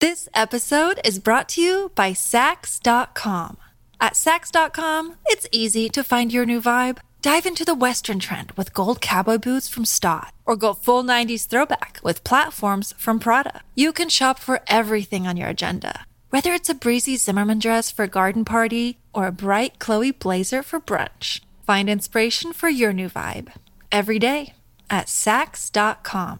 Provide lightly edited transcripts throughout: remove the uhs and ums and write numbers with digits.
This episode is brought to you by Sax.com. At Sax.com, it's easy to find your new vibe. Dive into the Western trend with gold cowboy boots from Stott, or go full 90s throwback with platforms from Prada. You can shop for everything on your agenda, whether it's a breezy Zimmermann dress for a garden party or a bright Chloe blazer for brunch. Find inspiration for your new vibe every day at Sax.com.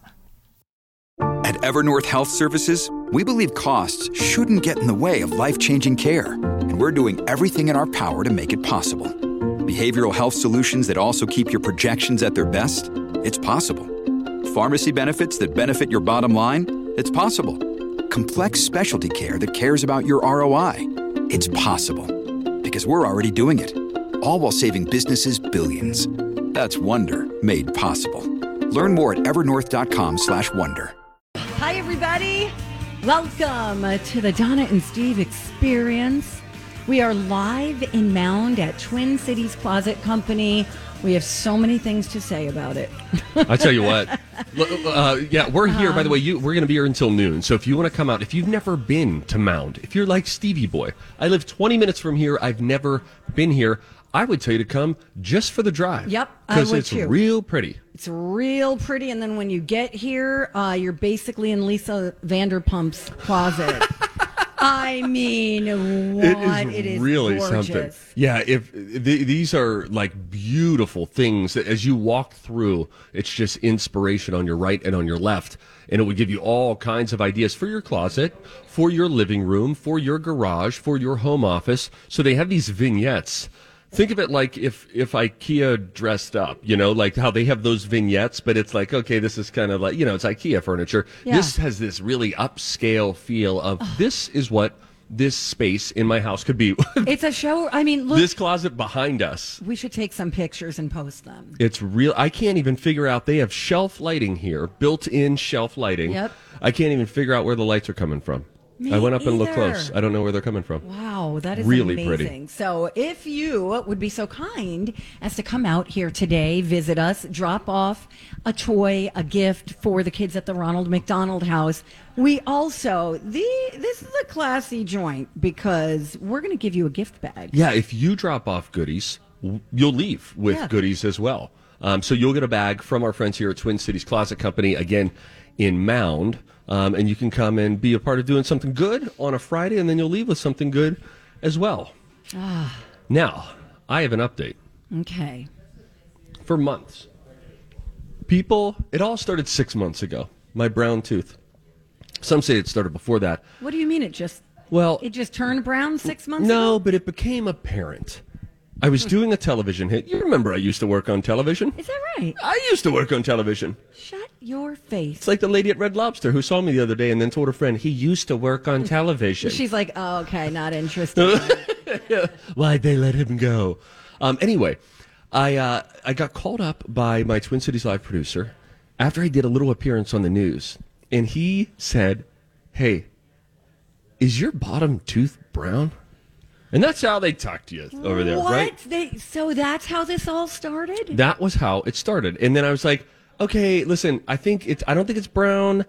At Evernorth Health Services, we believe costs shouldn't get in the way of life-changing care, and we're doing everything in our power to make it possible. Behavioral health solutions that also keep your projections at their best? It's possible. Pharmacy benefits that benefit your bottom line? It's possible. Complex specialty care that cares about your ROI? It's possible. Because we're already doing it. All while saving businesses billions. That's Wonder made possible. Learn more at evernorth.com/wonder. Hi, everybody. Welcome to the Donna and Steve Experience. We are live in Mound at Twin Cities Closet Company. We have so many things to say about it. I tell you what. Yeah, we're here. By the way, we're going to be here until noon. So if you want to come out, if you've never been to Mound, if you're like Stevie Boy, I live 20 minutes from here. I've never been here. I would tell you to come just for the drive. Yep, I would because it's too. real pretty. It's real pretty, and then when you get here, you're basically in Lisa Vanderpump's closet. I mean, what? It is really gorgeous. something. Yeah, if these are like beautiful things that as you walk through, it's just inspiration on your right and on your left. And it would give you all kinds of ideas for your closet, for your living room, for your garage, for your home office. So they have these vignettes. Think of it like if IKEA dressed up, you know, like how they have those vignettes, but it's like, okay, this is kind of like, you know, it's IKEA furniture. Yeah. This has this really upscale feel of this is what this space in my house could be. It's a show. I mean, look. This closet behind us. We should take some pictures and post them. It's real. I can't even figure out. They have shelf lighting here, built-in shelf lighting. Yep. I can't even figure out where the lights are coming from. Me I went up and looked either. close. I don't know where they're coming from. Wow, that is Really amazing. pretty. So if you would be so kind as to come out here today, visit us, drop off a toy, a gift for the kids at the Ronald McDonald House. We also, this is a classy joint because we're going to give you a gift bag. Yeah, if you drop off goodies, you'll leave with goodies as well. So you'll get a bag from our friends here at Twin Cities Closet Company, again, in Mound. And you can come and be a part of doing something good on a Friday, and then you'll leave with something good as well. Now, I have an update. Okay. For months, it all started 6 months ago, my brown tooth. Some say it started before that. What do you mean it just turned brown 6 months ago? No, but it became apparent. I was doing a television hit. You remember I used to work on television? Is that right? I used to work on television. Shut your face. It's like the lady at Red Lobster who saw me the other day and then told her friend, he used to work on television. She's like, oh, okay, not interested. Why'd they let him go? Anyway, I got called up by my Twin Cities Live producer after I did a little appearance on the news. And he said, hey, is your bottom tooth brown? And that's how they talk to you over there, right? So that's how this all started? That was how it started. And then I was like, okay, listen, I don't think it's brown.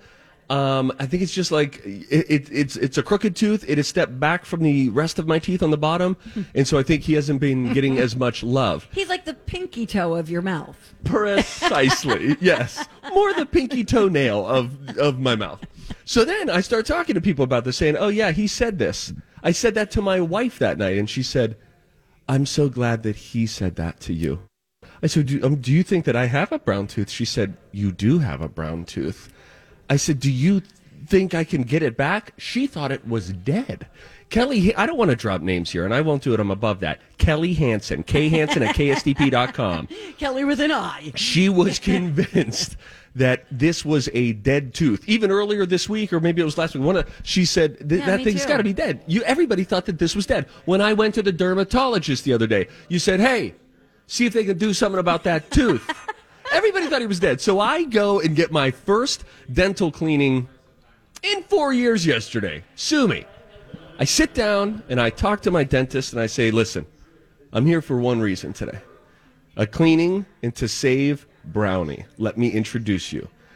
I think it's just like it's a crooked tooth. It is stepped back from the rest of my teeth on the bottom, and so I think he hasn't been getting as much love. He's like the pinky toe of your mouth. Precisely, yes, more the pinky toenail of my mouth. So then I start talking to people about this, saying, "Oh yeah, he said this." I said that to my wife that night, and she said, "I'm so glad that he said that to you." I said, "Do you think that I have a brown tooth?" She said, "You do have a brown tooth." I said, "Do you think I can get it back?" She thought it was dead. Kelly, I don't want to drop names here, and I won't do it. I'm above that. Kelly Hansen, Hansen at KSDP.com. Kelly with an I. She was convinced that this was a dead tooth. Even earlier this week, or maybe it was last week, she said, that thing's got to be dead. Everybody thought that this was dead. When I went to the dermatologist the other day, you said, hey, see if they can do something about that tooth. Everybody thought he was dead. So I go and get my first dental cleaning in 4 years yesterday. Sue me. I sit down and I talk to my dentist and I say, listen, I'm here for one reason today. A cleaning and to save Brownie. Let me introduce you.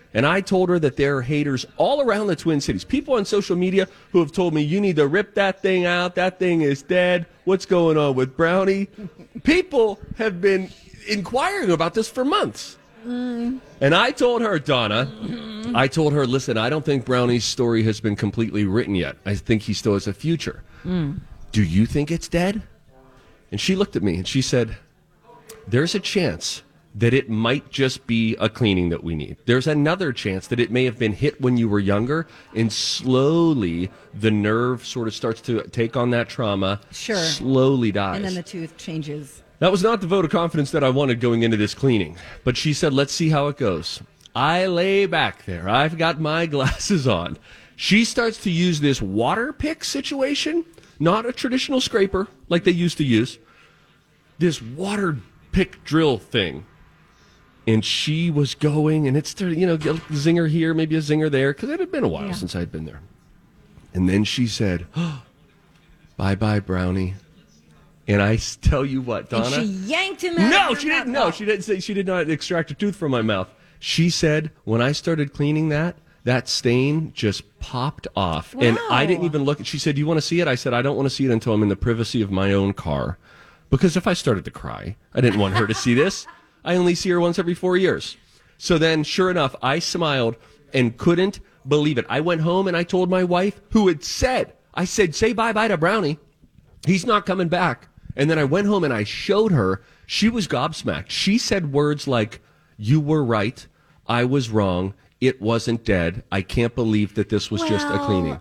And I told her that there are haters all around the Twin Cities. People on social media who have told me, you need to rip that thing out. That thing is dead. What's going on with Brownie? People have been inquiring about this for months. And I told her, Donna, listen, I don't think Brownie's story has been completely written yet. I think he still has a future. Do you think it's dead? And she looked at me and she said, there's a chance that it might just be a cleaning that we need. There's another chance that it may have been hit when you were younger, and slowly the nerve sort of starts to take on that trauma, slowly dies. And then the tooth changes. That was not the vote of confidence that I wanted going into this cleaning. But she said, let's see how it goes. I lay back there. I've got my glasses on. She starts to use this water pick situation, not a traditional scraper like they used to use, this water pick drill thing. And she was going, and it's, you know, a zinger here, maybe a zinger there, because it had been a while since I'd been there. And then she said, oh, bye-bye, Brownie. And I tell you what, Donna. And she yanked him out. No, she didn't. No, she didn't say. She did not extract a tooth from my mouth. She said, when I started cleaning that stain just popped off. Wow. And I didn't even look. She said, do you want to see it? I said, I don't want to see it until I'm in the privacy of my own car. Because if I started to cry, I didn't want her to see this. I only see her once every 4 years. So then, sure enough, I smiled and couldn't believe it. I went home and I told my wife, who had said, I said, say bye-bye to Brownie. He's not coming back. And then I went home and I showed her. She was gobsmacked. She said words like, you were right. I was wrong. It wasn't dead. I can't believe that this was just a cleaning.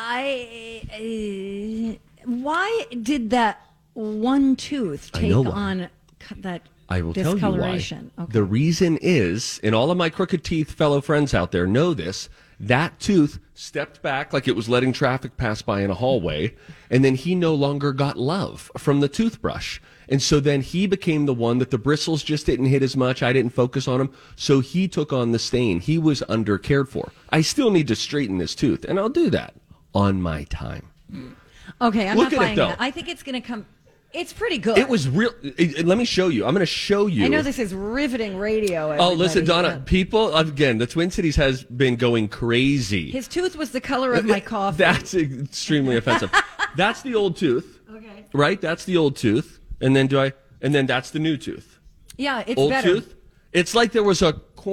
Why did that one tooth take on that I will tell you why. Okay. The reason is, and all of my crooked teeth fellow friends out there know this, that tooth stepped back like it was letting traffic pass by in a hallway, and then he no longer got love from the toothbrush. And so then he became the one that the bristles just didn't hit as much. I didn't focus on him. So he took on the stain. He was under cared for. I still need to straighten this tooth, and I'll do that on my time. Okay, I'm Look not at buying it, though. that. I think it's going to come. It's pretty good. It was real. Let me show you. I'm going to show you. I know this is riveting radio. Oh, listen, Donna. People, again, the Twin Cities has been going crazy. His tooth was the color of my coffee. That's extremely offensive. That's the old tooth. Okay. Right? That's the old tooth. And then that's the new tooth. Yeah, it's old better. Tooth. It's like there was a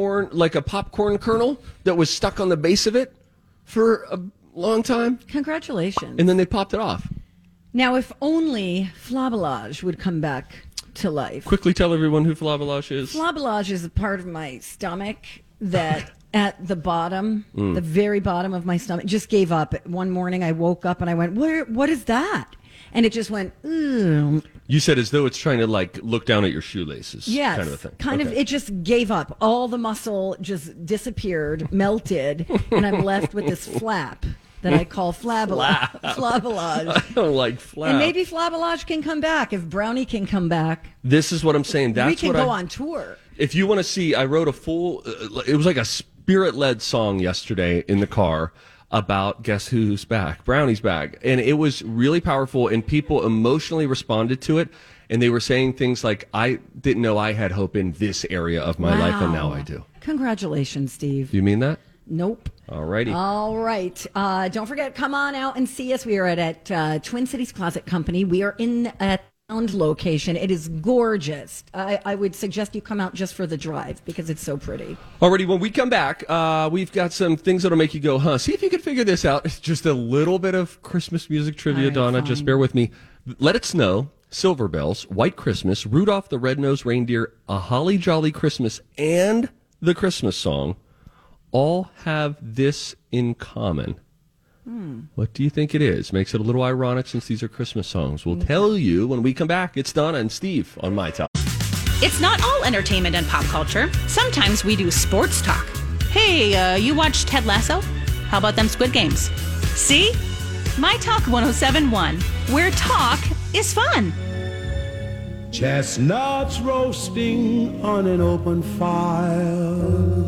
popcorn kernel that was stuck on the base of it for a long time. Congratulations. And then they popped it off. Now, if only Flavelage would come back to life. Quickly tell everyone who Flavelage is. Flavelage is a part of my stomach that at the bottom, the very bottom of my stomach, just gave up. One morning I woke up and I went, what is that? And it just went, ooh. You said as though it's trying to look down at your shoelaces. Yes. Kind of a thing. Kind of, it just gave up. All the muscle just disappeared, melted, and I'm left with this flap that I call Flavelage. I don't like flap. And maybe Flavelage can come back if Brownie can come back. This is what I'm saying. We can go on tour. If you want to see, I wrote a full, it was like a spirit-led song yesterday in the car about Guess Who's Back? Brownie's back. And it was really powerful, and people emotionally responded to it. And they were saying things like, I didn't know I had hope in this area of my life, and now I do. Congratulations, Steve. Do you mean that? Nope. All righty. All right. Don't forget, come on out and see us. We are at Twin Cities Closet Company. We are in a sound location. It is gorgeous. I would suggest you come out just for the drive because it's so pretty. Alrighty, when we come back, we've got some things that'll make you go, huh? See if you can figure this out. It's just a little bit of Christmas music trivia, Donna. Fine. Just bear with me. Let It Snow, Silver Bells, White Christmas, Rudolph the Red-Nosed Reindeer, A Holly Jolly Christmas, and the Christmas song all have this in common. What do you think it is? Makes it a little ironic since these are Christmas songs. We'll tell you when we come back. It's Donna and Steve on My Talk. It's not all entertainment and pop culture. Sometimes we do sports talk. Hey, you watched Ted Lasso? How about them Squid Games? See? My Talk 107.1, where talk is fun. Chestnuts roasting on an open fire,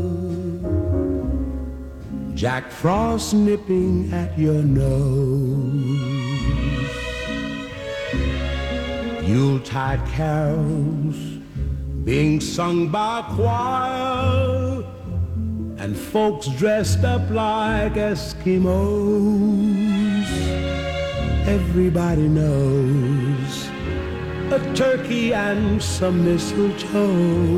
Jack Frost nipping at your nose, Yuletide carols being sung by a choir, and folks dressed up like Eskimos. Everybody knows a turkey and some mistletoe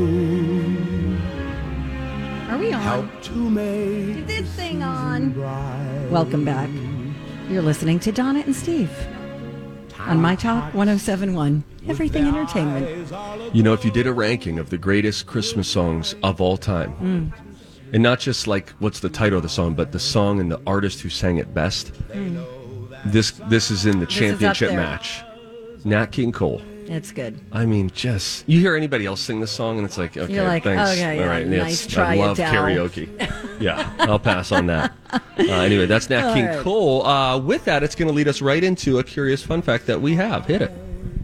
Are we on? help to make Is this the thing on? bright. Welcome back. You're listening to Donna and Steve on My Talk 107.1. Everything Entertainment. You know, if you did a ranking of the greatest Christmas songs of all time, and not just like what's the title of the song, but the song and the artist who sang it best, this is in the is up championship there. match. Nat King Cole. It's good. I mean, just you hear anybody else sing this song, and it's like, okay, You're like, thanks. okay, yeah, all right, nice it's- try, I love Adele. karaoke. Yeah, I'll pass on that. Anyway, that's Nat All King right. Cole. With that, it's going to lead us right into a curious fun fact that we have. Hit it.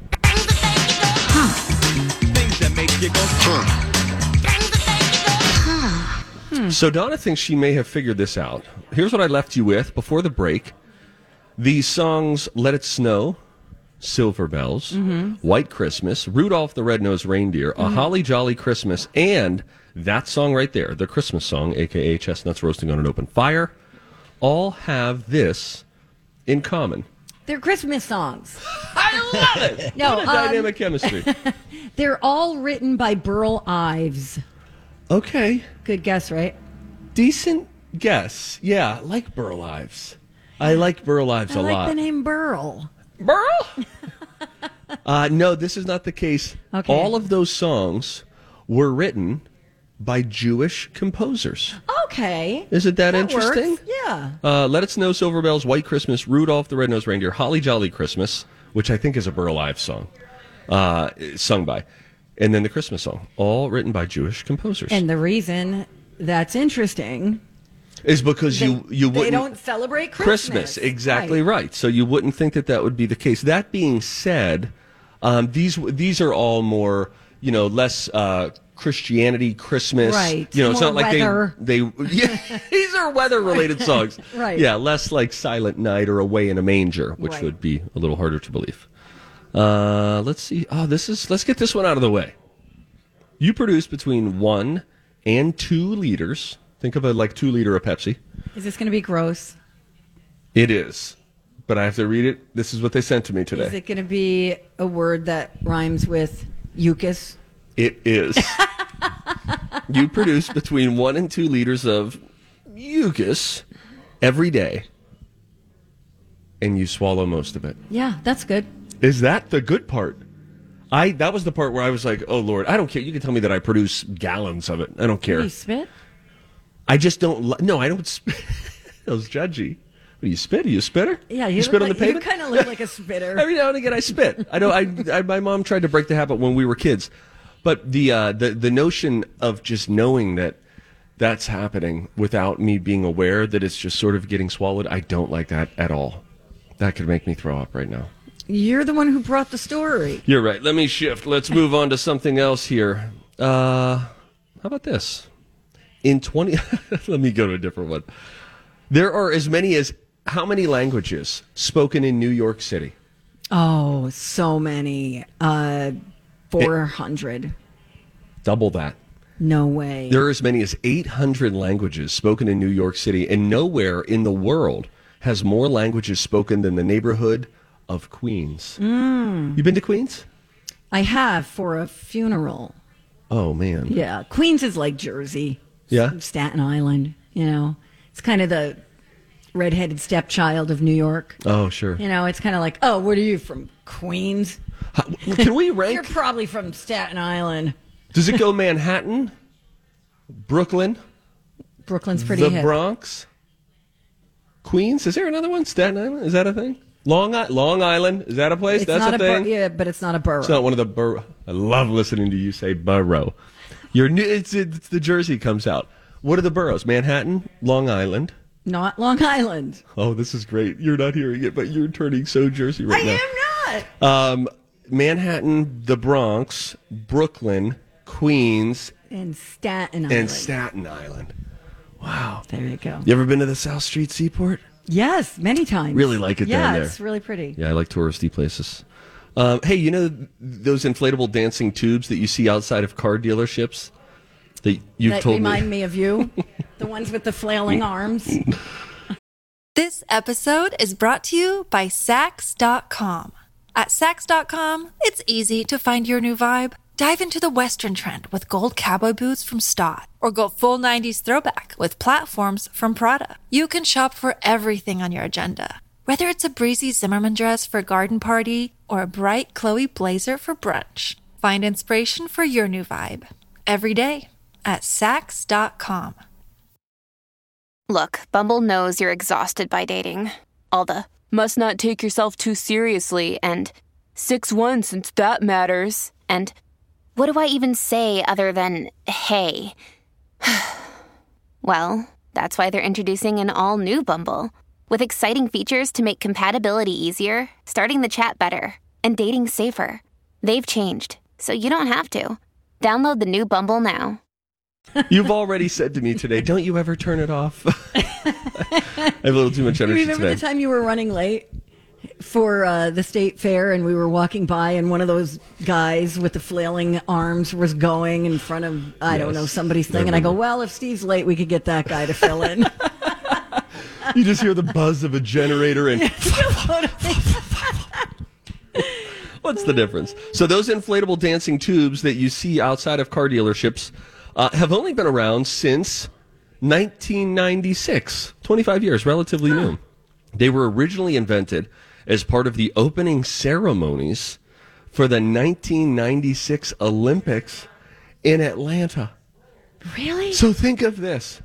So Donna thinks she may have figured this out. Here's what I left you with before the break. These songs, Let It Snow, Silver Bells, White Christmas, Rudolph the Red-Nosed Reindeer, A Holly Jolly Christmas, and that song right there, the Christmas song, a.k.a. Chestnuts Roasting on an Open Fire, all have this in common. They're Christmas songs. I love it! No, What a dynamic chemistry. They're all written by Burl Ives. Okay, Good guess, right? decent guess. Yeah, like Burl Ives. I like Burl Ives I a like lot. the name Burl. Burl? No, this is not the case. Okay. All of those songs were written by Jewish composers. Okay. Isn't that interesting? Works. Yeah. Let It Snow, Silver Bells, White Christmas, Rudolph the Red-Nosed Reindeer, Holly Jolly Christmas, which I think is a Burl Ives song, sung by, and then the Christmas song, all written by Jewish composers. And the reason that's interesting, is because you they wouldn't don't celebrate Christmas. exactly right. So you wouldn't think that would be the case. That being said, these are all more less Christianity Christmas. Right. You know, it's More not like weather. they yeah, these are weather related songs. Right. Yeah, less like Silent Night or Away in a Manger, which Right. would be a little harder to believe. Let's see. Let's get this one out of the way. You produce between 1 and 2 liters. Think of a 2 liter of Pepsi. Is this going to be gross? It is. But I have to read it. This is what they sent to me today. Is it going to be a word that rhymes with Eucus? It is. You produce between 1 and 2 liters of mucus every day, and you swallow most of it. Yeah, that's good. Is that the good part? That was the part where I was like, oh, Lord, I don't care. You can tell me that I produce gallons of it. I don't care. You spit? I just don't. No, I don't spit. That was judgy. What do you spit? Are you a spitter? Yeah, you spit on the You pavement? kind of look like a spitter. Every now and again, I spit. I know. My mom tried to break the habit when we were kids, but the notion of just knowing that that's happening without me being aware that it's just sort of getting swallowed, I don't like that at all. That could make me throw up right now. You're the one who brought the story. You're right. Let me shift. Let's move on to something else here. How about this? In 20, let me go to a different one. There are as many as how many languages spoken in New York City? Oh, so many. 400. Double that. No way. There are as many as 800 languages spoken in New York City, and nowhere in the world has more languages spoken than the neighborhood of Queens. You been to Queens? I have for a funeral. Oh, man. Yeah. Queens is like Jersey. Yeah? Staten Island, It's kind of the redheaded stepchild of New York. Oh, sure. It's kind of like, oh, where are you from? Queens? Can we You're rank? probably from Staten Island. Does it go Manhattan, Brooklyn, Brooklyn's pretty the hip. Bronx, Queens? Is there another one? Staten Island? Is that a thing? Long Island? Is that a place? It's That's not a thing? yeah, but it's not a borough. It's not one of the borough. I love listening to you say borough. It's the Jersey comes out. What are the boroughs? Manhattan, Long Island. Not Long Island. Oh, this is great. You're not hearing it, but you're turning so Jersey right now. I am not. Manhattan, the Bronx, Brooklyn, Queens, And Staten Island. and Staten Island. Wow. There you go. You ever been to the South Street Seaport? Yes, many times. Really like it down there. Yeah, it's really pretty. Yeah, I like touristy places. Hey, those inflatable dancing tubes that you see outside of car dealerships? That you've That told remind me. me of you. The The ones with the flailing arms. This episode is brought to you by Sax.com. At Sax.com, it's easy to find your new vibe. Dive into the Western trend with gold cowboy boots from Stott, or go full 90s throwback with platforms from Prada. You can shop for everything on your agenda, whether it's a breezy Zimmermann dress for a garden party or a bright Chloe blazer for brunch. Find inspiration for your new vibe every day at Sax.com. Look, Bumble knows you're exhausted by dating. All the must not take yourself too seriously and 6'1" since that matters. And what do I even say other than hey? Well, that's why they're introducing an all-new Bumble with exciting features to make compatibility easier, starting the chat better, and dating safer. They've changed, so you don't have to. Download the new Bumble now. You've already said to me today, don't you ever turn it off? I have a little too much energy You remember today. the time you were running late for the state fair and we were walking by and one of those guys with the flailing arms was going in front of, I don't know, somebody's thing. And I go, well, if Steve's late, we could get that guy to fill in. You just hear the buzz of a generator and what's the difference? So those inflatable dancing tubes that you see outside of car dealerships have only been around since 1996, 25 years, relatively new. They were originally invented as part of the opening ceremonies for the 1996 Olympics in Atlanta. Really? So think of this.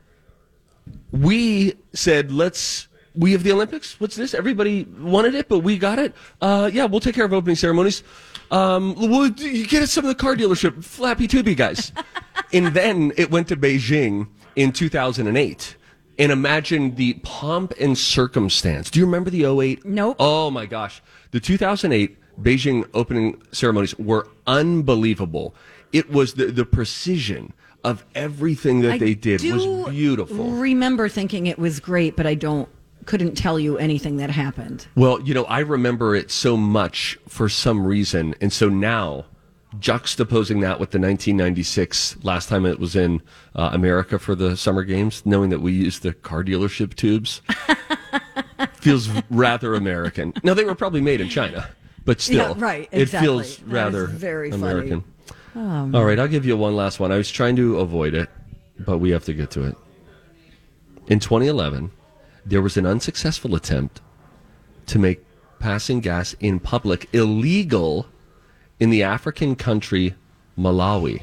We said, we have the Olympics. What's this? Everybody wanted it, but we got it. Yeah, we'll take care of opening ceremonies. You get us some of the car dealership, Flappy Tubby guys. And then it went to Beijing in 2008. And imagine the pomp and circumstance. Do you remember the 08? Nope. Oh, my gosh. The 2008 Beijing opening ceremonies were unbelievable. It was the precision of everything that they did was beautiful. Remember thinking it was great, but I couldn't tell you anything that happened. Well, I remember it so much for some reason. And so now, juxtaposing that with the 1996, last time it was in America for the Summer Games, knowing that we used the car dealership tubes, feels rather American. Now, they were probably made in China, but still, Yeah, right, it exactly. feels That is rather very funny. American. All right, I'll give you one last one. I was trying to avoid it, but we have to get to it. In 2011, there was an unsuccessful attempt to make passing gas in public illegal in the African country Malawi.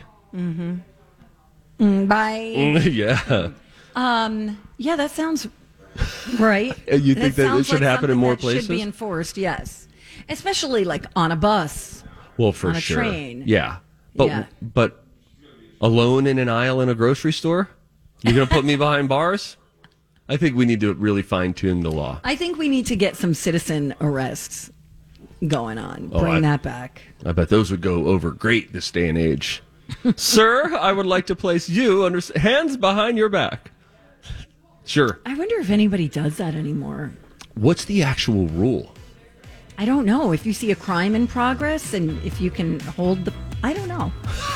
Bye. Yeah. Yeah, that sounds right. You think that it sounds should like happen in something more that places? Should be enforced, yes. Especially like on a bus. Well, for on a sure. train. Yeah. Yeah. But alone in an aisle in a grocery store? You're going to put me behind bars? I think we need to really fine-tune the law. I think we need to get some citizen arrests going on. Bring that back. I bet those would go over great this day and age. Sir, I would like to place you under hands behind your back. Sure. I wonder if anybody does that anymore. What's the actual rule? I don't know. If you see a crime in progress and if you can hold the... I don't know.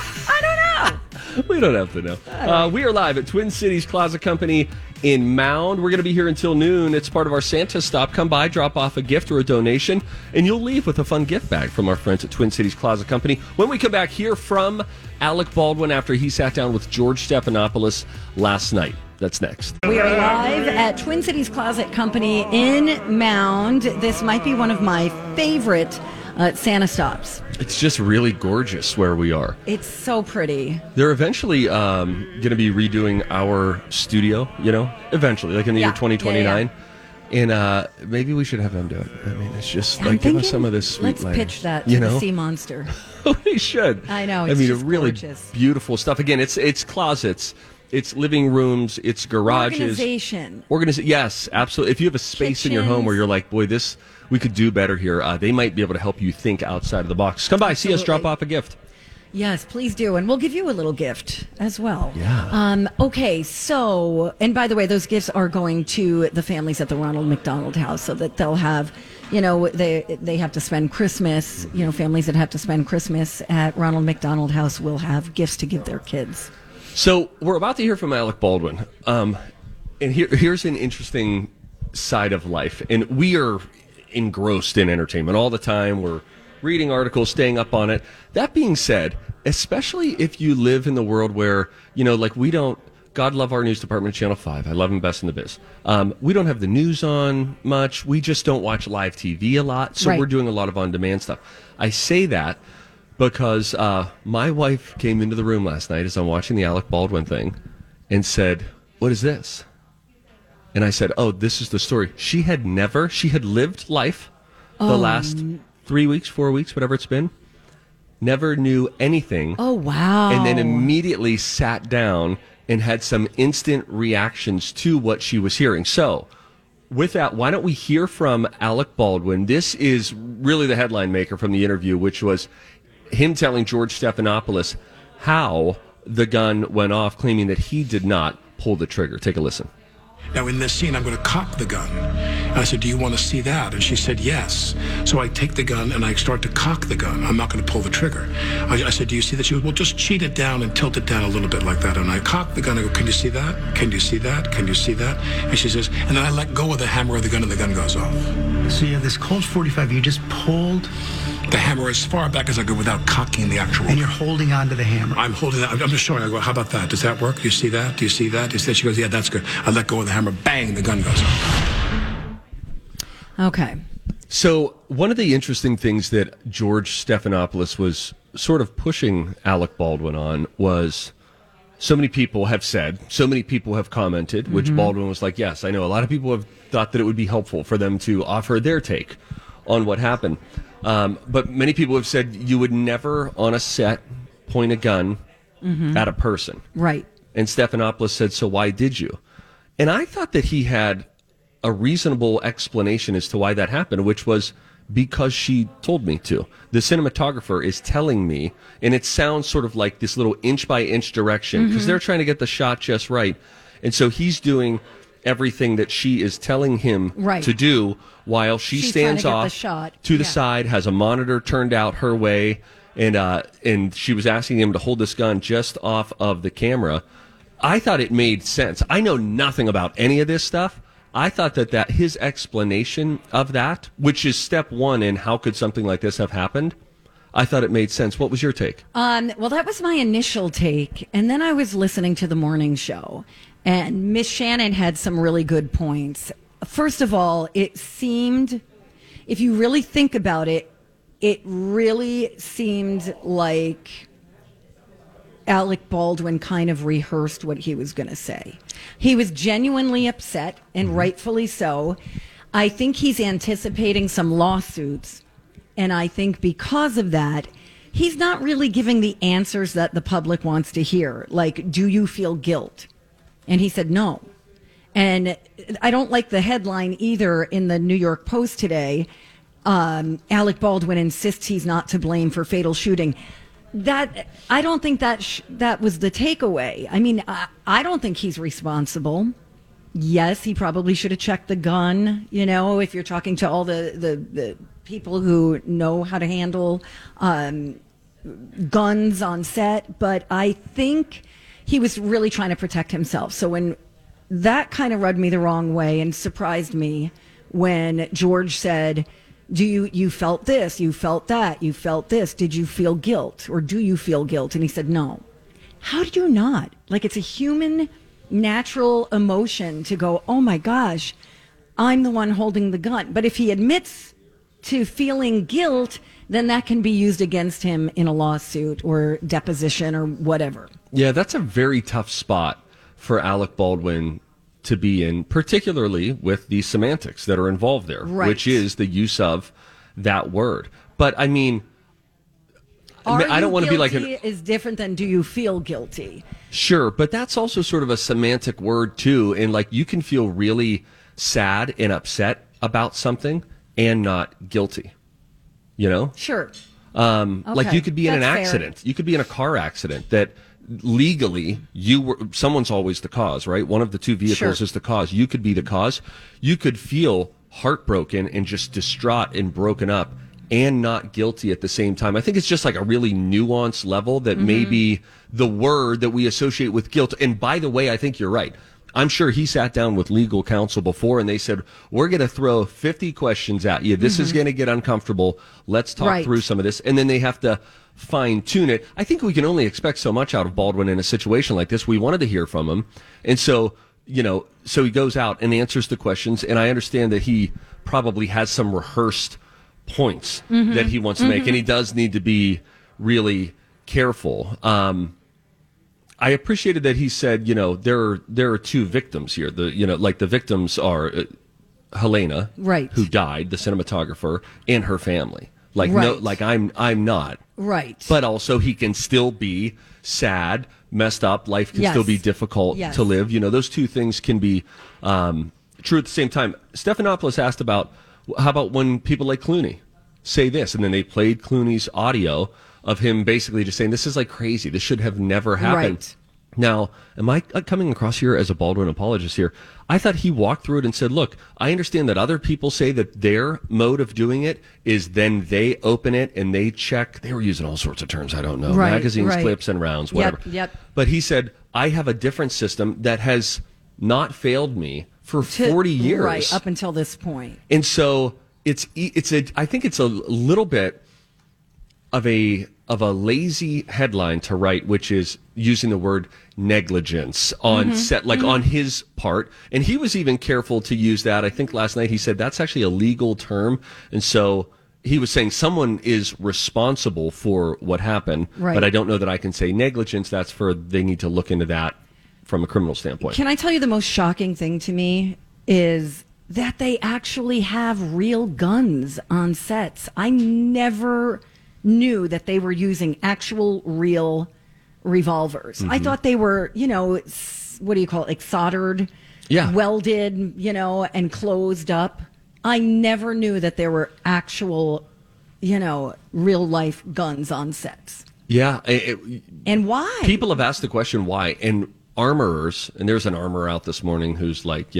We don't have to know. We are live at Twin Cities Closet Company in Mound. We're going to be here until noon. It's part of our Santa stop. Come by, drop off a gift or a donation, and you'll leave with a fun gift bag from our friends at Twin Cities Closet Company. When we come back, hear from Alec Baldwin after he sat down with George Stephanopoulos last night. That's next. We are live at Twin Cities Closet Company in Mound. This might be one of my favorite Santa stops. It's just really gorgeous where we are. It's so pretty. They're eventually going to be redoing our studio, eventually, like in the year 2029. And maybe we should have them do it. I mean, it's just I'm like, give us thinking, some of this sweet let's land. pitch that to the Sea Monster. We should. I know, I it's mean, just really gorgeous. beautiful stuff. Again, it's closets, it's living rooms, it's garages. Organization. Yes, absolutely. If you have a space in your home where you're like, boy, we could do better here, they might be able to help you think outside of the box. Come by, see us, drop off a gift. Yes, please do. And we'll give you a little gift as well. Yeah. Okay, so, and by the way, those gifts are going to the families at the Ronald McDonald House so that they'll have, they have to spend Christmas, families that have to spend Christmas at Ronald McDonald House will have gifts to give their kids. So we're about to hear from Alec Baldwin. And here's an interesting side of life. And we are engrossed in entertainment all the time. We're reading articles, staying up on it. That being said, especially if you live in the world where, like we don't, God love our news department at Channel 5. I love them best in the biz. We don't have the news on much. We just don't watch live TV a lot. So we're doing a lot of on-demand stuff. I say that because my wife came into the room last night as I'm watching the Alec Baldwin thing and said, "What is this?" And I said, "Oh, this is the story." She had lived life the last 3 weeks, 4 weeks, whatever it's been, never knew anything. Oh, wow. And then immediately sat down and had some instant reactions to what she was hearing. So, with that, why don't we hear from Alec Baldwin? This is really the headline maker from the interview, which was him telling George Stephanopoulos how the gun went off, claiming that he did not pull the trigger. Take a listen. Now, in this scene, I'm going to cock the gun. And I said, "Do you want to see that?" And she said, "Yes." So I take the gun and I start to cock the gun. I'm not going to pull the trigger. I said, "Do you see that?" She goes, "Well, just cheat it down and tilt it down a little bit like that." And I cock the gun. I go, "Can you see that? Can you see that? Can you see that?" And she says, and then I let go of the hammer of the gun and the gun goes off. So you have this Colt 45, you just pulled the hammer as far back as I could without cocking the actual. And you're holding onto the hammer. I'm holding that. I'm just showing. I go, "How about that? Does that work? Do you see that? Do you see that?" She goes, "Yeah, that's good." I let go of the hammer. Bang, the gun goes off. Okay. So one of the interesting things that George Stephanopoulos was sort of pushing Alec Baldwin on was so many people have said, so many people have commented, which Baldwin was like, yes, I know. A lot of people have thought that it would be helpful for them to offer their take on what happened. But many people have said you would never on a set point a gun at a person. Right. And Stephanopoulos said, "So why did you?" And I thought that he had a reasonable explanation as to why that happened, which was because she told me to. The cinematographer is telling me, and it sounds sort of like this little inch-by-inch direction, because they're trying to get the shot just right. And so he's doing everything that she is telling him to do while she's stands off to the side, has a monitor turned out her way, and she was asking him to hold this gun just off of the camera. I thought it made sense. I know nothing about any of this stuff. I thought that his explanation of that, which is step one in how could something like this have happened, I thought it made sense. What was your take? Well, that was my initial take. And then I was listening to the morning show, and Miss Shannon had some really good points. First of all, it seemed, if you really think about it, it really seemed like Alec Baldwin kind of rehearsed what he was going to say. He was genuinely upset, and rightfully so. I think he's anticipating some lawsuits, and I think because of that, he's not really giving the answers that the public wants to hear. Like, do you feel guilt? And he said no. And I don't like the headline either in the New York Post today. Alec Baldwin insists he's not to blame for fatal shooting. That I don't think that was the takeaway. I mean, I don't think he's responsible. Yes, he probably should have checked the gun. You know, if you're talking to all the people who know how to handle guns on set, but I think he was really trying to protect himself. So when that kind of rubbed me the wrong way and surprised me when George said, you felt this, you felt that, you felt this. Did you feel guilt, or do you feel guilt? And he said, no. How did you not? Like, it's a human, natural emotion to go, oh my gosh, I'm the one holding the gun. But if he admits to feeling guilt, then that can be used against him in a lawsuit or deposition or whatever. Yeah, that's a very tough spot for Alec Baldwin to be in, particularly with the semantics that are involved there, which is the use of that word. But I mean, I don't want to be like is different than do you feel guilty? Sure, but that's also sort of a semantic word too, and like you can feel really sad and upset about something and not guilty. You know? Sure. Like you could be in an accident. Fair. You could be in a car accident that legally someone's always the cause, right? One of the two vehicles is the cause. You could be the cause. You could feel heartbroken and just distraught and broken up and not guilty at the same time. I think it's just like a really nuanced level that maybe the word that we associate with guilt. And by the way, I think you're right. I'm sure he sat down with legal counsel before and they said, we're going to throw 50 questions at you. This is going to get uncomfortable. Let's talk through some of this. And then they have to fine tune it. I think we can only expect so much out of Baldwin in a situation like this. We wanted to hear from him. And so, so he goes out and answers the questions. And I understand that he probably has some rehearsed points that he wants to make. And he does need to be really careful. I appreciated that he said, there are two victims here. The victims are Helena, who died, the cinematographer, and her family. I'm not. Right. But also he can still be sad, messed up. Life can still be difficult to live. Those two things can be true at the same time. Stephanopoulos asked about, how about when people like Clooney say this? And then they played Clooney's audio of him basically just saying, this is like crazy. This should have never happened. Right. Now, am I coming across here as a Baldwin apologist here? I thought he walked through it and said, look, I understand that other people say that their mode of doing it is then they open it and they check. They were using all sorts of terms, I don't know, magazines, clips, and rounds, whatever. Yep. But he said, I have a different system that has not failed me for 40 years. Right, up until this point. And so I think it's a little bit of a lazy headline to write, which is using the word negligence on set, on his part. And he was even careful to use that. I think last night he said that's actually a legal term. And so he was saying someone is responsible for what happened, but I don't know that I can say negligence. They need to look into that from a criminal standpoint. Can I tell you the most shocking thing to me is that they actually have real guns on sets. I never knew that they were using actual real revolvers. I thought they were, what do you call it, like soldered, welded, and closed up. I never knew that there were actual, real life guns on sets. Yeah. And why? People have asked the question why. And armorers, and there's an armorer out this morning who's like,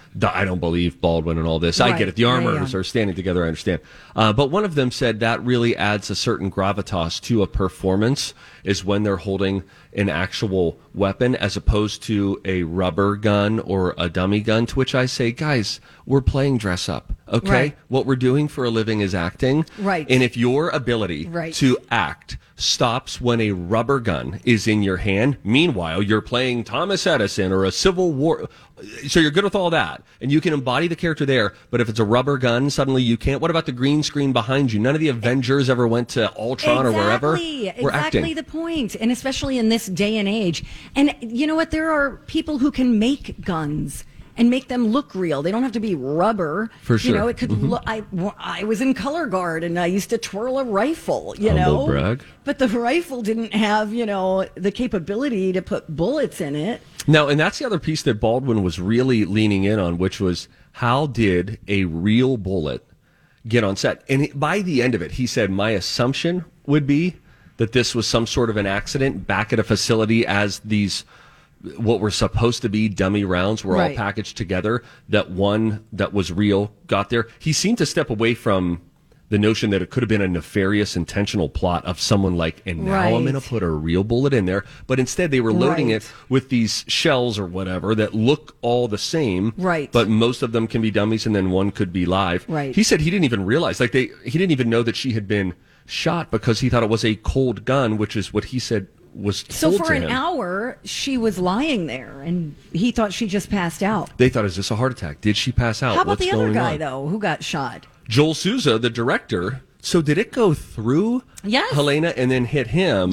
I don't believe Baldwin and all this. I get it. The armorers are standing together. I understand. But one of them said that really adds a certain gravitas to a performance is when they're holding an actual weapon as opposed to a rubber gun or a dummy gun, to which I say, guys, we're playing dress up. Okay. Right. What we're doing for a living is acting. Right. And if your ability to act stops when a rubber gun is in your hand, meanwhile, you're playing Thomas Edison or a Civil War. So you're good with all that. And you can embody the character there. But if it's a rubber gun, suddenly you can't. What about the green screen behind you? None of the Avengers ever went to Ultron or wherever. We're acting. The point. And especially in this day and age. And you know what? There are people who can make guns and make them look real. They don't have to be rubber. For sure. It could look. I was in color guard and I used to twirl a rifle, Humble brag. But the rifle didn't have, the capability to put bullets in it. Now, and that's the other piece that Baldwin was really leaning in on, which was how did a real bullet get on set? And by the end of it, he said, my assumption would be that this was some sort of an accident back at a facility as these what were supposed to be dummy rounds were all packaged together, that one that was real got there. He seemed to step away from the notion that it could have been a nefarious intentional plot of someone like, and now I'm going to put a real bullet in there. But instead they were loading it with these shells or whatever that look all the same. Right. But most of them can be dummies and then one could be live. Right. He said he didn't even realize, he didn't even know that she had been shot because he thought it was a cold gun, which is what he said was told so for to an him. Hour she was lying there and he thought she just passed out. They thought, is this a heart attack? Did she pass out? How about What's the other guy on? though who got shot? Joel Souza, the director. So did it go through Helena and then hit him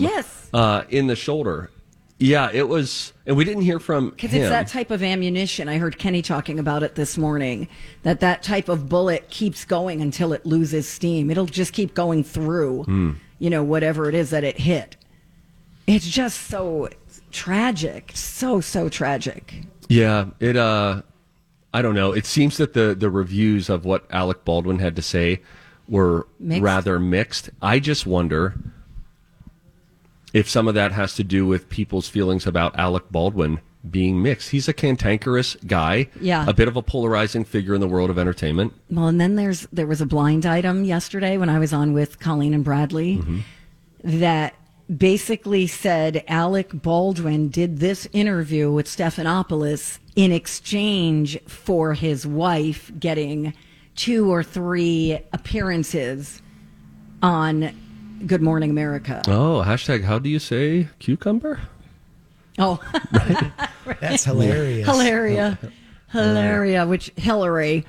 in the shoulder? Yeah, it was, and we didn't hear from him. Because it's that type of ammunition. I heard Kenny talking about it this morning, that type of bullet keeps going until it loses steam. It'll just keep going through, whatever it is that it hit. It's just so tragic. So tragic. Yeah, I don't know. It seems that the reviews of what Alec Baldwin had to say were rather mixed. I just wonder if some of that has to do with people's feelings about Alec Baldwin being mixed. He's a cantankerous guy, a bit of a polarizing figure in the world of entertainment. Well, and then there was a blind item yesterday when I was on with Colleen and Bradley that basically said Alec Baldwin did this interview with Stephanopoulos in exchange for his wife getting 2 or 3 appearances on Good Morning America. Oh, hashtag how do you say cucumber? Oh, that's hilarious. Hilaria, which Hillary.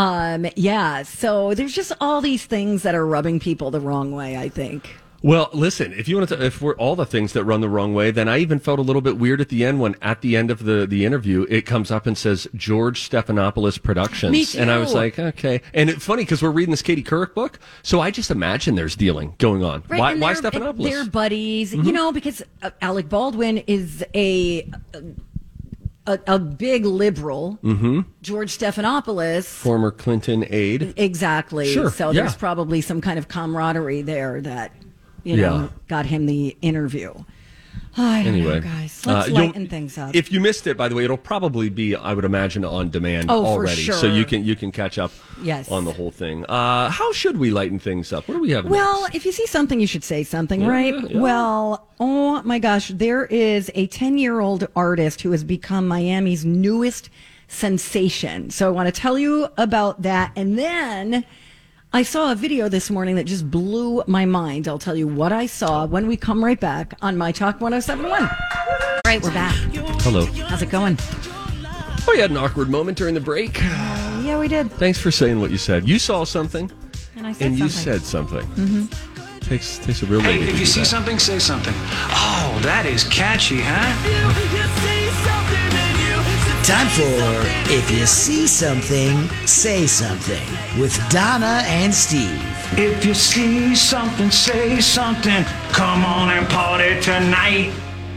So there's just all these things that are rubbing people the wrong way, I think. Well, listen, if you want to, if we're all the things that run the wrong way, then I even felt a little bit weird at the end when at the end of the interview, it comes up and says George Stephanopoulos Productions. Me too. And I was like, okay. And it's funny because we're reading this Katie Couric book. So I just imagine there's dealing going on. Right, Why Stephanopoulos? They're buddies, you know, because Alec Baldwin is a big liberal. George Stephanopoulos, former Clinton aide. Exactly. Sure. So there's probably some kind of camaraderie there that, you know, got him the interview. I don't know, guys. Let's lighten things up. If you missed it, by the way, it'll probably be, I would imagine, on demand already. For sure. So you can catch up on the whole thing. How should we lighten things up? What do we have Well, next? if you see something, you should say something, right? Yeah. Well, oh my gosh, there is a 10-year-old artist who has become Miami's newest sensation. So I want to tell you about that. And then I saw a video this morning that just blew my mind. I'll tell you what I saw when we come right back on My Talk 1071. All right, we're back. Hello. How's it going? Oh, you had an awkward moment during the break. Yeah, we did. Thanks for saying what you said. You saw something, and I said you said something. Takes a real lady. Hey, if you see something, say something. Oh, that is catchy, huh? Time for If You See Something, Say Something with Donna and Steve. If you see something, say something. Come on and party tonight.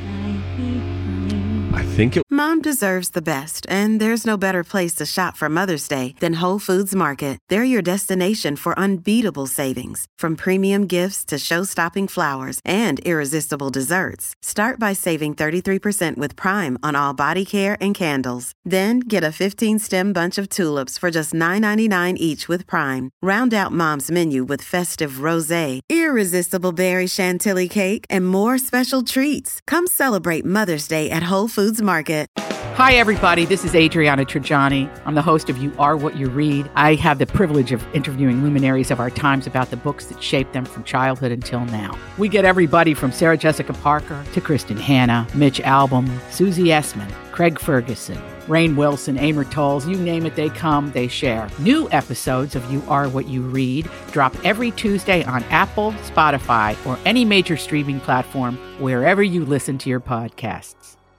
I think it. Mom deserves the best, and there's no better place to shop for Mother's Day than Whole Foods Market. They're your destination for unbeatable savings, from premium gifts to show-stopping flowers and irresistible desserts. Start by saving 33% with Prime on all body care and candles. Then get a 15-stem bunch of tulips for just $9.99 each with Prime. Round out Mom's menu with festive rosé, irresistible berry chantilly cake, and more special treats. Come celebrate Mother's Day at Whole Foods Market. Hi, everybody. This is Adriana Trajani. I'm the host of You Are What You Read. I have the privilege of interviewing luminaries of our times about the books that shaped them from childhood until now. We get everybody from Sarah Jessica Parker to Kristen Hanna, Mitch Albom, Susie Essman, Craig Ferguson, Rainn Wilson, Amor Tolls, you name it, they come, they share. New episodes of You Are What You Read drop every Tuesday on Apple, Spotify, or any major streaming platform wherever you listen to your podcasts.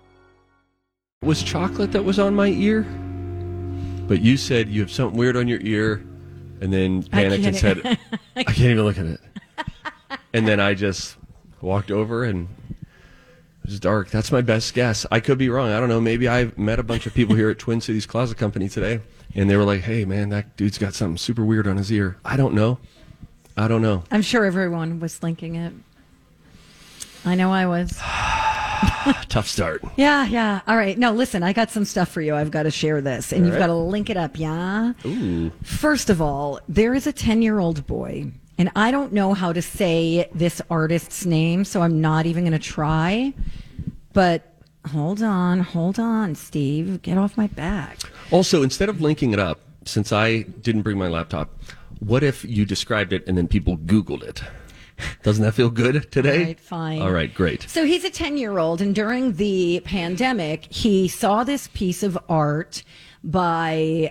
Was chocolate that was on my ear, but you said you have something weird on your ear, and then panicked and said, I can't even look at it. And then I just walked over, and it was dark. That's my best guess. I could be wrong. I don't know. Maybe I met a bunch of people here at Twin Cities Closet Company today, and they were like, hey, man, that dude's got something super weird on his ear. I don't know. I'm sure everyone was thinking it. I know I was. Tough start. Yeah. All right. No, listen, I got some stuff for you. I've got to share this, and you've got to link it up, yeah? Ooh. First of all, there is a 10-year-old boy, and I don't know how to say this artist's name, so I'm not even going to try. But hold on, Steve. Get off my back. Also, instead of linking it up, since I didn't bring my laptop, what if you described it and then people Googled it? Doesn't that feel good today? All right, fine. All right, great. So he's a 10-year-old, and during the pandemic, he saw this piece of art by,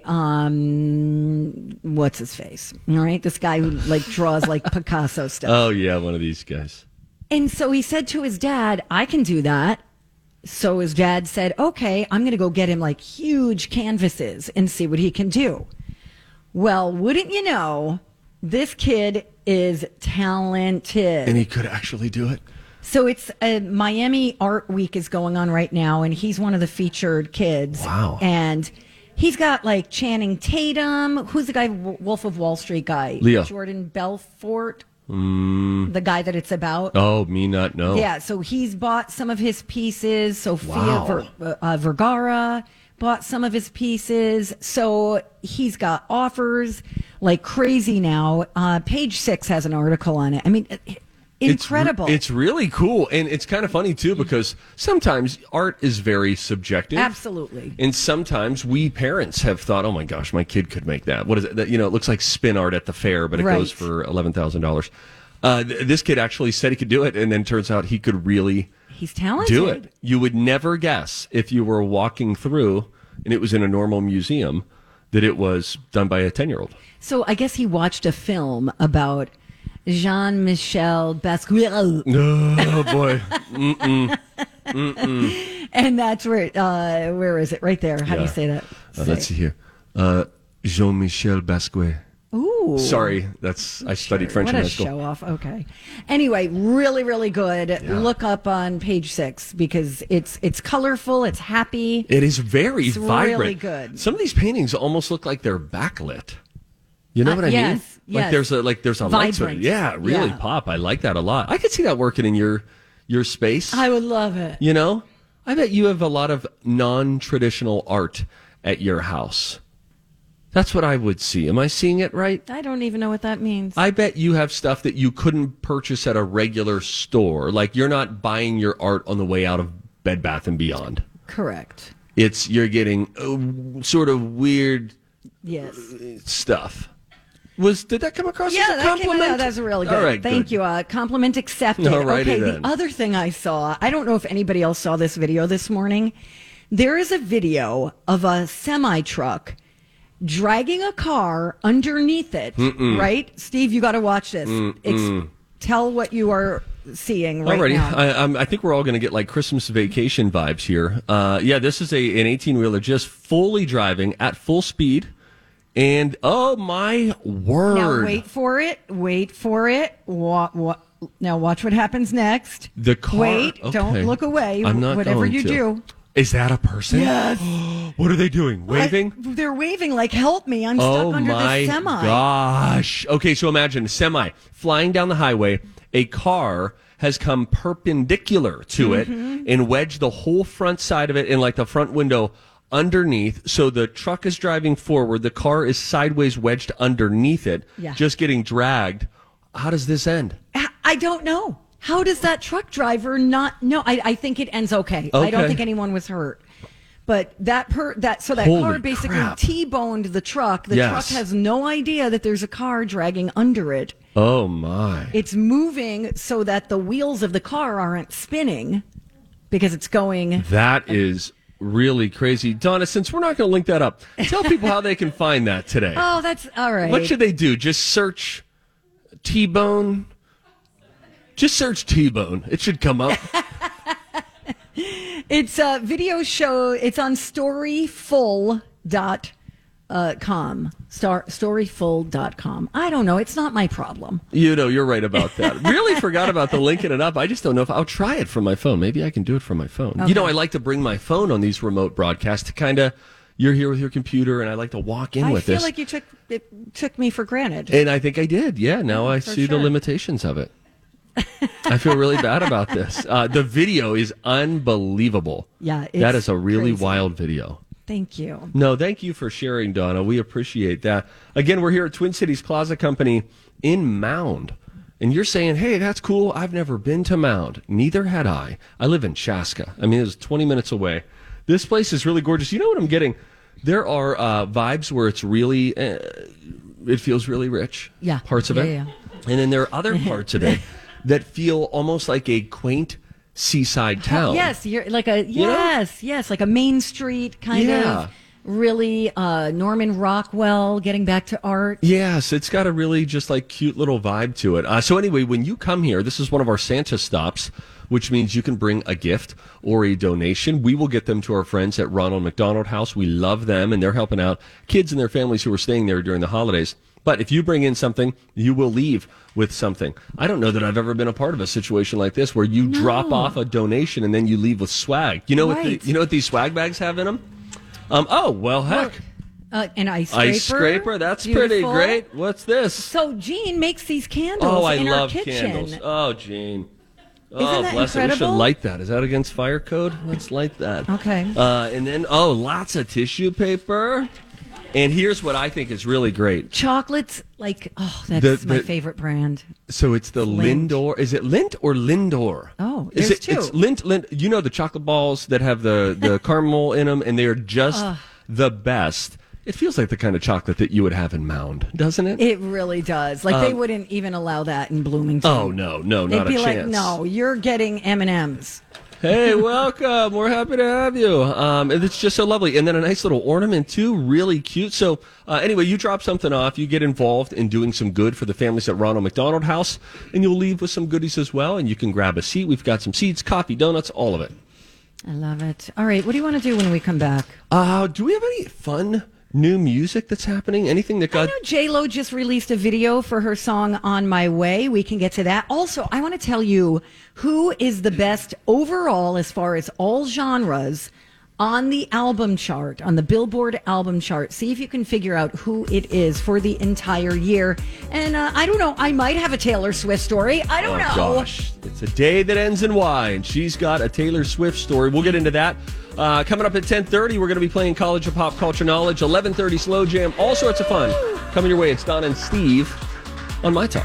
what's his face? All right, this guy who like draws like Picasso stuff. Oh, yeah, one of these guys. And so he said to his dad, I can do that. So his dad said, okay, I'm going to go get him like huge canvases and see what he can do. Well, wouldn't you know, this kid is talented. And he could actually do it. So it's Miami Art Week is going on right now, and he's one of the featured kids. Wow. And he's got like Channing Tatum. Who's the guy, Wolf of Wall Street guy? Leo. Jordan Belfort. The guy that it's about. Oh, me not know. Yeah, so he's bought some of his pieces. Sofia Wow. Vergara bought some of his pieces. So he's got offers like crazy now. Page 6 has an article on it. I mean, incredible. It's really cool. And it's kind of funny, too, because sometimes art is very subjective. Absolutely. And sometimes we parents have thought, oh, my gosh, my kid could make that. What is it? It looks like spin art at the fair, but it Right. goes for $11,000. This kid actually said he could do it, and then turns out he could really He's talented. do it. You would never guess if you were walking through and it was in a normal museum that it was done by a 10-year-old. So I guess he watched a film about Jean-Michel Basquiat. Oh, boy. Mm-mm. Mm-mm. And that's where is it? Right there. How do you say that? Let's see here. Jean-Michel Basquiat. Ooh. Sorry, I studied French What in a high school. show off. Okay. Anyway, really, really good. Yeah. Look up on page 6 because it's colorful. It's happy. It is very It's vibrant. really good. Some of these paintings almost look like they're backlit. You know what I mean? yes, Like yes. there's a light to it. Vibrant. Yeah, really Yeah. pop. I like that a lot. I could see that working in your space. I would love it. You know? I bet you have a lot of non-traditional art at your house. That's what I would see. Am I seeing it right? I don't even know what that means. I bet you have stuff that you couldn't purchase at a regular store. Like you're not buying your art on the way out of Bed Bath & Beyond. Correct. You're getting sort of weird Yes. stuff. Did that come across as a compliment? That's really good. All right, Thank you. Compliment accepted. All righty okay, then. the other thing I saw, I don't know if anybody else saw this video this morning. There is a video of a semi-truck dragging a car underneath it, right? Steve, you got to watch this. Tell what you are seeing right Alrighty. now. I think we're all going to get like Christmas vacation vibes here. Yeah, this is an 18-wheeler just fully driving at full speed. And, oh, my word. Now, wait for it. Wait for it. Now, watch what happens next. The car. Wait. Okay. Don't look away. I'm not Whatever going you to. do. Is that a person? Yes. What are they doing? Waving? They're waving like, help me. I'm stuck under the semi. Gosh. Okay, so imagine a semi flying down the highway. A car has come perpendicular to it and wedged the whole front side of it in like the front window underneath. So the truck is driving forward. The car is sideways wedged underneath it, just getting dragged. How does this end? I don't know. How does that truck driver not know? I think it ends okay. I don't think anyone was hurt. But that Holy car basically crap. T-boned the truck. The truck has no idea that there's a car dragging under it. Oh, my. It's moving so that the wheels of the car aren't spinning because it's going. That is really crazy. Donna, since we're not going to link that up, tell people how they can find that today. Oh, that's all right. What should they do? Just search T-Bone? Just search T-Bone. It should come up. It's a video show. It's on storyful.com. Storyful.com. I don't know. It's not my problem. You're right about that. Really forgot about the linking it up. I just don't know if I'll try it from my phone. Maybe I can do it from my phone. Okay. I like to bring my phone on these remote broadcasts to kind of, you're here with your computer, and I like to walk in with this. I feel like it took me for granted. And I think I did. Yeah, now I see the limitations of it. I feel really bad about this. The video is unbelievable. Yeah, that is a really crazy. wild video. Thank you. No, thank you for sharing, Donna. We appreciate that. Again, we're here at Twin Cities Closet Company in Mound. And you're saying, hey, that's cool. I've never been to Mound. Neither had I. I live in Chaska. I mean, it was 20 minutes away. This place is really gorgeous. You know what I'm getting? There are vibes where it's really, it feels really rich. Yeah. Parts of it. Yeah. And then there are other parts of it that feel almost like a quaint seaside town. Yes, you're like a like a Main Street kind of really Norman Rockwell getting back to art. Yes, it's got a really just like cute little vibe to it. So anyway, when you come here, this is one of our Santa stops, which means you can bring a gift or a donation. We will get them to our friends at Ronald McDonald House. We love them, and they're helping out kids and their families who are staying there during the holidays. But if you bring in something, you will leave with something. I don't know that I've ever been a part of a situation like this where you drop off a donation and then you leave with swag. You know what? You know what these swag bags have in them? Oh well, heck. An ice scraper. Ice scraper, that's Beautiful. pretty great. What's this? So Jean makes these candles Oh, I in our love kitchen. candles. Oh, Jean. Isn't Oh, that bless it. We should incredible? light that. Is that against fire code? Let's light that. Okay. And then, lots of tissue paper. And here's what I think is really great. Chocolates, that's my favorite brand. So it's the Lindt. Lindor. Is it Lindt or Lindor? Oh, is there's it? two. It's Lindt. You know the chocolate balls that have the caramel in them, and they are just the best. It feels like the kind of chocolate that you would have in Mound, doesn't it? It really does. They wouldn't even allow that in Bloomington. Oh no, not They'd a be chance. like, no, you're getting M&Ms. Hey, welcome. We're happy to have you. And it's just so lovely. And then a nice little ornament, too. Really cute. So, anyway, you drop something off. You get involved in doing some good for the families at Ronald McDonald House. And you'll leave with some goodies as well. And you can grab a seat. We've got some seats, coffee, donuts, all of it. I love it. All right, what do you want to do when we come back? Do we have any fun new music that's happening? Anything that got... I know J-Lo just released a video for her song On My Way. We can get to that. Also, I want to tell you who is the best overall as far as all genres on the album chart, on the Billboard album chart. See if you can figure out who it is for the entire year. And I don't know, I might have a Taylor Swift story. I don't know. Gosh, it's a day that ends in Y, and she's got a Taylor Swift story. We'll get into that. Coming up at 10:30, we're going to be playing College of Pop Culture Knowledge. 11:30 Slow Jam. All sorts of fun coming your way. It's Don and Steve on My Talk.